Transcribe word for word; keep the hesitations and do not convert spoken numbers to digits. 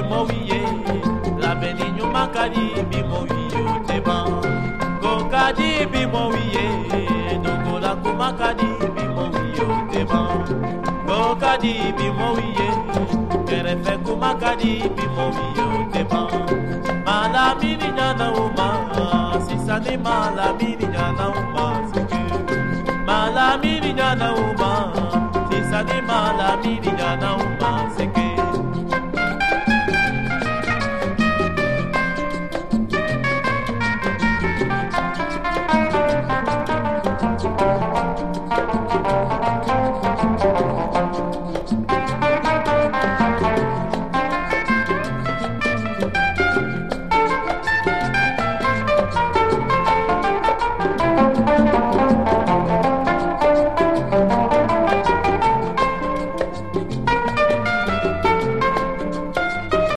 bimowiye labeni nyuma kadi bimowiyo teba go kadi bimowiye dogola kuma kadi bimowiyo teba go kadi bimowiye kerefe kuma kadi bimowiyo teba malamini nyana uma sisani malamini nyana uma sike malamini nyana uma sisani malamini nyana uma